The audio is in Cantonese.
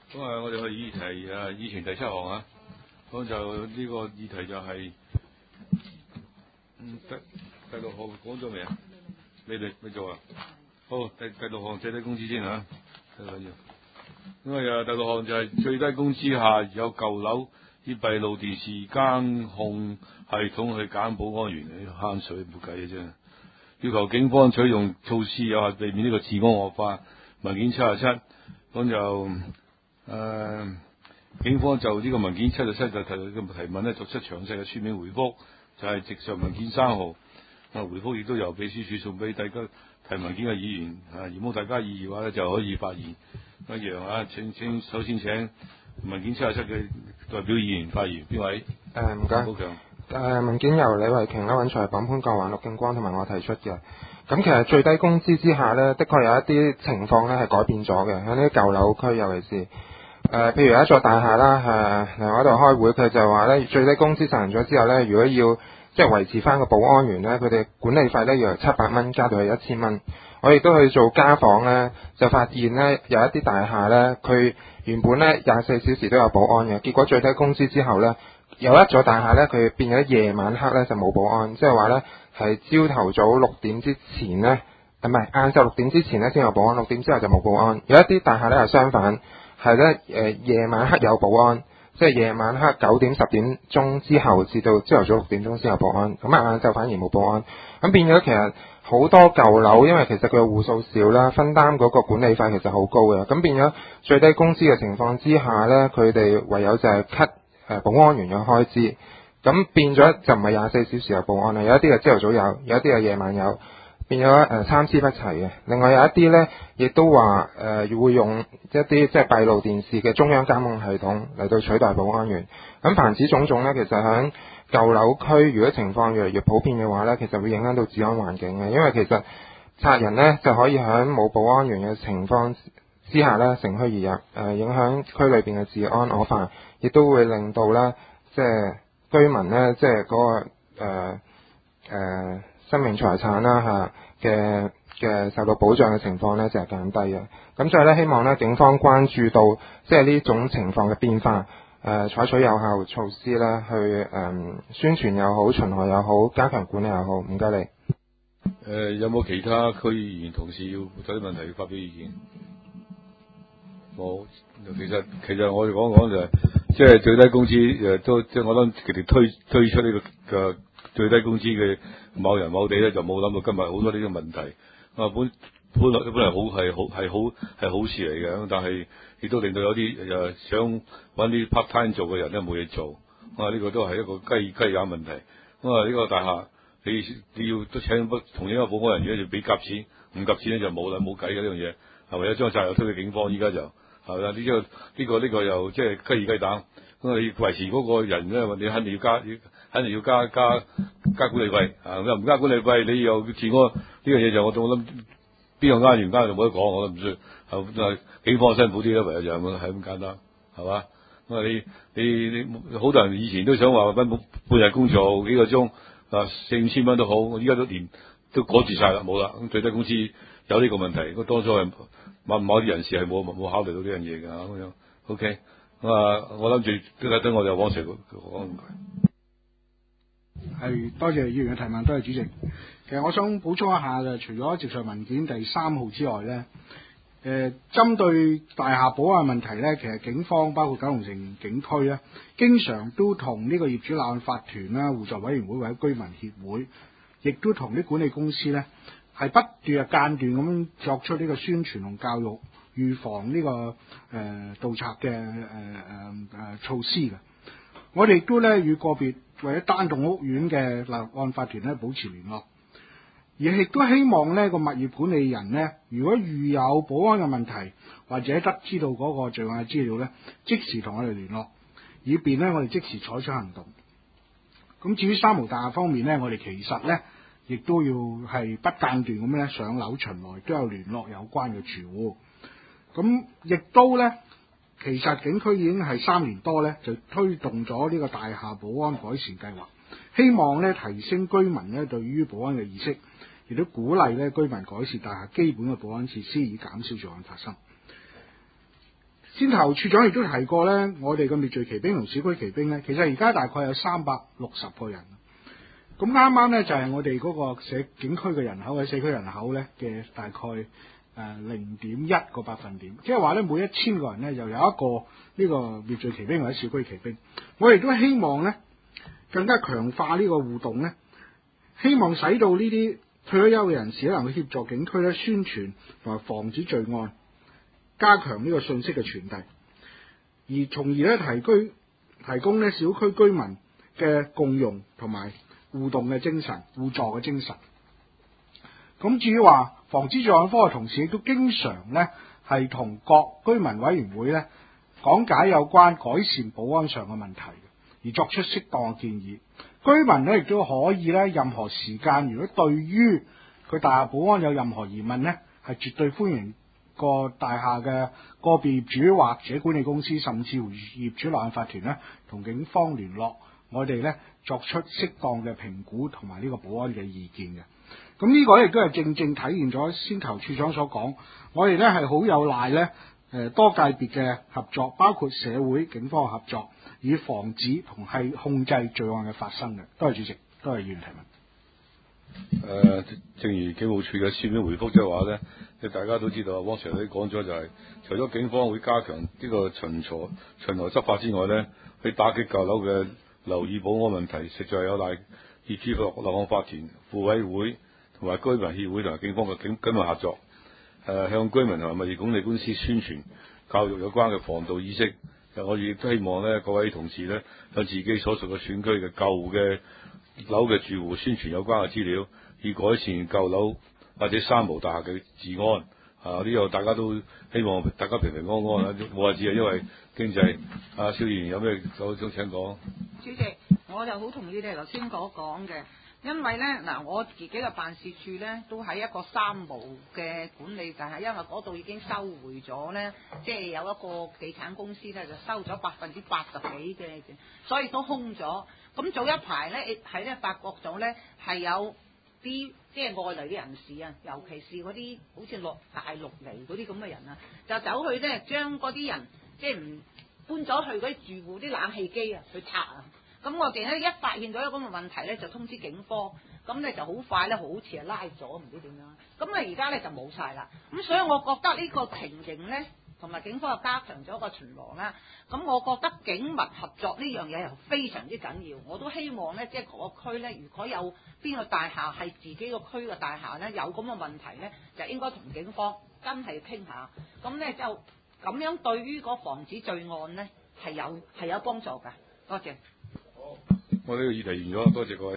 咁我哋去議題議程第7項啊，咁就呢個議題就係第6項講咗未啊？未做啊？好，第6項最低工資先嚇，睇緊要。咁第6項就係最低工資下有舊樓以閉路電視監控系統去揀保安員，慳水冇計嘅啫。要求警方採用措施有效避免呢個治安惡化。文件77，咁就警方就呢個文件77就提問咧作出詳細嘅書面回覆，就係直上文件3號。回覆亦都由秘書處送俾大家提文件嘅議員如果大家異議嘅話咧就可以發言一樣啊。首先請文件77嘅代表議員發言，邊位？ 唔該。好強。文件由李慧瓊、歐允財、綁潘國環、陸敬光同埋我提出嘅。咁其實最低工資之下呢，的確有一啲情況呢係改變咗嘅，喺呢啲舊樓區尤其是譬如有一座大廈啦，嚟我度開會，佢就話呢最低工資實行咗之後呢，如果要即係維持翻個保安員呢，佢哋管理費呢要由700蚊加到去1000蚊。我亦都去做家訪呢，就發現呢有一啲大廈呢，佢原本呢24小時都有保安嘅，結果最低工資之後呢，有一座大廈呢，佢變咗夜晚黑呢就冇保安，即係話呢係朝頭早6點之前呢，唔係晏晝6點之前呢先有保安，6點之後就冇保安。有一啲大廈呢係相反，係呢夜晚黑有保安，即係夜晚黑9點10點鐘之後至到朝頭早6點鐘先有保安，咁晏晝反而冇保安。咁變咗其實好多舊樓，因為其實佢嘅戶數少啦，分擔嗰個管理費其實好高嘅，咁變咗最低工資嘅情況之下呢，佢哋唯有就係 cut 保安員嘅開支，咁變咗就唔係24小時有保安啦，有一啲係朝頭早有，有一啲係夜晚有，變咗參差不齊嘅。另外有一啲呢，亦都話會用一啲即係閉路電視嘅中央監控系統嚟到取代保安員。咁凡此種種呢，其實喺舊樓區如果情況越嚟越普遍嘅話呢，其實會影響到治安環境嘅，因為其實賊人呢就可以喺冇保安員嘅情況之下呢乘虛而入，影響區裏邊嘅治安惡化，亦都會令到呢即係居民呢即係嗰個生命財產啦嘅受到保障嘅情況呢就係減低嘅。咁所以呢，希望呢警方關注到即係呢種情況嘅變化。採取有效措施啦，去宣傳又好，巡邏又好，加強管理又好。唔該你。 有冇其他區議員同事要就啲問題要發表意見？冇。其實我哋講就係，即係最低工資都即係我諗佢哋推出呢個最低工資嘅某人某地咧，就冇諗到今日好多呢個問題。本來係好事嚟嘅，但係亦都令到有啲想揾啲 part time 做嘅人咧冇嘢做。呢個都係一個雞眼問題。呢個大廈你要都請同一個保安人員要俾夾錢，唔夾錢咧就冇計嘅呢樣嘢，係咪？將責任推俾警方，依家就係啦。呢個又即係雞耳雞蛋。你維持嗰個人咧，你肯定要加管理費又唔加管理費，你又治安呢樣嘢就我諗。邊個啱就冇得講，我都唔知。警方辛苦啲啦，唯有就係咁簡單，係嘛？你好多人以前都想話半日工作幾個鐘，4-5千蚊都好，依家都趕住晒啦，冇啦。咁最低工資有呢個問題，咁當初係某啲人士係冇考慮到呢樣嘢嘅咁樣。OK，我諗住等我哋往常講。 係多謝議員嘅提問，多謝主席。其實我想補充一下嘅，除咗直述文件第3號之外呢，針對大廈保安問題呢，其實警方包括九龍城警區呢，經常都同呢個業主立案法團啦、互助委員會或者居民協會，亦都同啲管理公司呢，係不斷間斷咁作出呢個宣傳同教育，預防呢個盜賊嘅措施嘅。我哋亦都呢與個別或者單棟屋苑嘅立案法團呢保持聯絡。而亦都希望呢個物業管理人呢，如果遇有保安嘅問題，或者得知到嗰個罪案嘅資料呢，即時同我哋聯絡，以便呢我哋即時採取行動。咁至於3無大廈方面呢，我哋其實呢亦都要係不間斷咁呢上樓巡邏，都有聯絡有關嘅住戶。咁亦都呢，其實警區已經係3年多呢，就推動咗呢個大廈保安改善計劃，希望呢提升居民呢對於保安嘅意識。亦都鼓勵咧居民改善大廈基本嘅保安設施，以減少罪案發生。 先頭處長亦都提過咧，我哋嘅滅罪騎兵同小區騎兵咧，其實而家大概有360個人。咁啱啱咧就係我哋嗰個警區嘅人口嘅社區人口咧嘅大概0.1個百分點，即係話咧每1000個人咧又有一個呢個滅罪騎兵或者小區騎兵。我哋都希望咧更加強化呢個互動咧，希望使到呢啲退咗休嘅人士咧能夠協助警區咧宣傳同埋防止罪案，加強呢個信息嘅傳遞，而從而咧提供咧小區居民嘅共融同埋互動嘅精神、互助嘅精神。咁至於話防止罪案科嘅同事亦都經常咧係同各居民委員會咧講解有關改善保安上嘅問題，而作出適當嘅建議。居民咧亦都可以咧任何時間，如果對於佢大廈保安有任何疑問咧，係絕對歡迎個大廈嘅個別業主或者管理公司，甚至乎業主立案法團咧，同警方聯絡，我哋咧作出適當嘅評估同埋呢個保安嘅意見嘅。咁呢個亦都係正正體現咗先頭處長所講，我哋咧係好有賴咧多界別嘅合作，包括社會警方嘅合作，以防止同係控制罪案嘅發生嘅。多謝主席，多謝議員提問。 正如警務處嘅書面回覆即係話咧，大家都知道，汪 Sir 都講咗就係、除咗警方會加強呢個巡邏執法之外咧，去打擊舊樓嘅樓宇保安問題，實在有賴業主立案法團、扶委會同埋居民協會同埋警方嘅緊密合作，向居民同埋物業管理公司宣傳教育有關嘅防盜意識。我亦都希望咧，各位同事咧向自己所屬嘅選區嘅舊嘅樓嘅住戶宣傳有關嘅資料，以改善舊樓或者三無大廈嘅治安。呢個大家都希望大家平平安安啊！冇話只係因為經濟。蕭議員有咩想請講？ 主席，我就好同意你頭先所講嘅，因為咧嗱，我自己嘅辦事處咧都喺一個三無嘅管理，但係因為嗰度已經收回咗咧，即係有一個地產公司咧就收咗80%幾嘅，所以都空咗。咁早一排咧，係咧發覺咗咧係有啲即係外來嘅人士啊，尤其是嗰啲好似落大陸嚟嗰啲咁嘅人啊，就走去咧將嗰啲人即係唔搬咗去嗰啲住戶啲冷氣機啊去拆啊。咁我哋咧一發現咗有咁嘅問題咧，就通知警方，咁咧就好快咧，好似係拉咗，唔知點樣。咁啊而家咧就冇晒啦。咁所以我覺得呢個情形咧，同埋警方又加強咗個巡邏啦。咁我覺得警民合作呢樣嘢係非常之緊要。我都希望咧，即係個區咧，如果有邊個大廈係自己個區嘅大廈咧，有咁嘅問題咧，就應該同警方真係傾下。咁咧就咁樣對於個防止罪案咧係有幫助㗎。多謝。 我呢個議題完咗，多謝各位。